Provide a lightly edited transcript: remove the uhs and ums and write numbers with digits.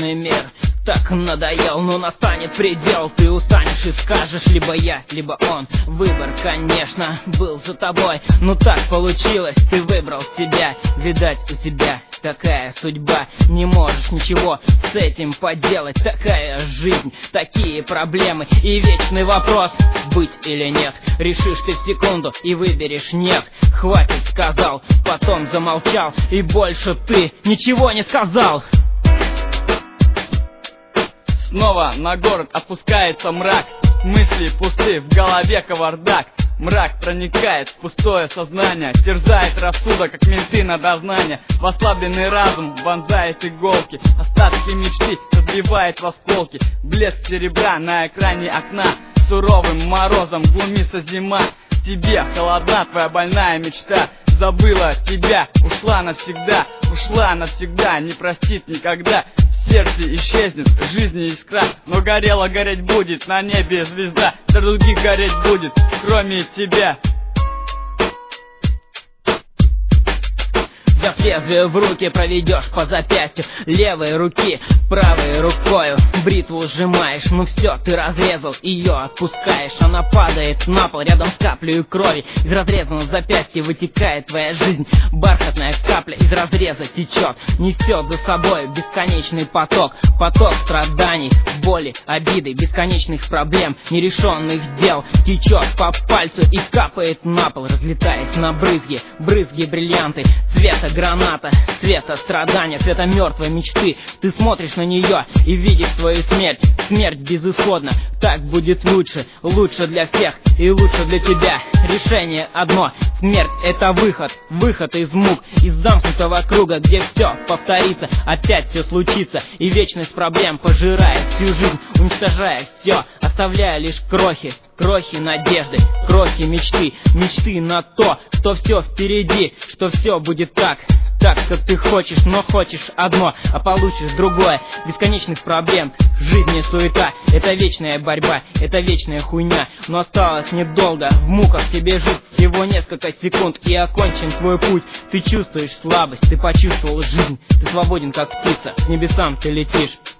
бесконечный мир так надоел, но настанет предел. Ты устанешь и скажешь: либо я, либо он. Выбор, конечно, был за тобой, но так получилось, ты выбрал себя. Видать, у тебя такая судьба, не можешь ничего с этим поделать. Такая жизнь, такие проблемы и вечный вопрос: быть или нет. Решишь ты в секунду и выберешь нет. Хватит, сказал, потом замолчал, и больше ты ничего не сказал. Снова на город опускается мрак, мысли пусты, в голове кавардак. Мрак проникает в пустое сознание, терзает рассудок, как менты на дознание. В ослабленный разум вонзает иголки, остатки мечты разбивает в осколки. Блеск серебра на экране окна, суровым морозом глумится зима. Тебе холодна твоя больная мечта, забыла тебя, ушла навсегда, не простит никогда. В сердце исчезнет жизни искра, но горела гореть будет на небе звезда. Для других гореть будет, кроме тебя. Взяв лезвие в руки, проведешь по запястью левой руки, правой рукою бритву сжимаешь. Ну все, ты разрезал, ее отпускаешь. Она падает на пол рядом с каплей крови. Из разрезанного запястья вытекает твоя жизнь. Бархатная капля из разреза течет, несет за собой бесконечный поток. Поток страданий, боли, обиды, бесконечных проблем, нерешенных дел. Течет по пальцу и капает на пол, разлетаясь на брызги. Брызги бриллианты цвета граната, цвета страдания, цвета мертвой мечты. Ты смотришь на нее и видишь свою смерть. Смерть безысходна, так будет лучше. Лучше для всех и лучше для тебя. Решение одно: смерть — это выход. Выход из мук, из замкнутого круга, где все повторится, опять все случится. И вечность проблем пожирает всю жизнь, уничтожая все, оставляя лишь крохи. Крохи надежды, крохи мечты. Мечты на то, что все впереди, что все будет так, как ты хочешь, но хочешь одно, а получишь другое. Бесконечных проблем, в жизни суета. Это вечная борьба, это вечная хуйня. Но осталось недолго, в муках тебе жить. Всего несколько секунд и окончен твой путь. Ты чувствуешь слабость, ты почувствовал жизнь. Ты свободен как птица, к небесам ты летишь.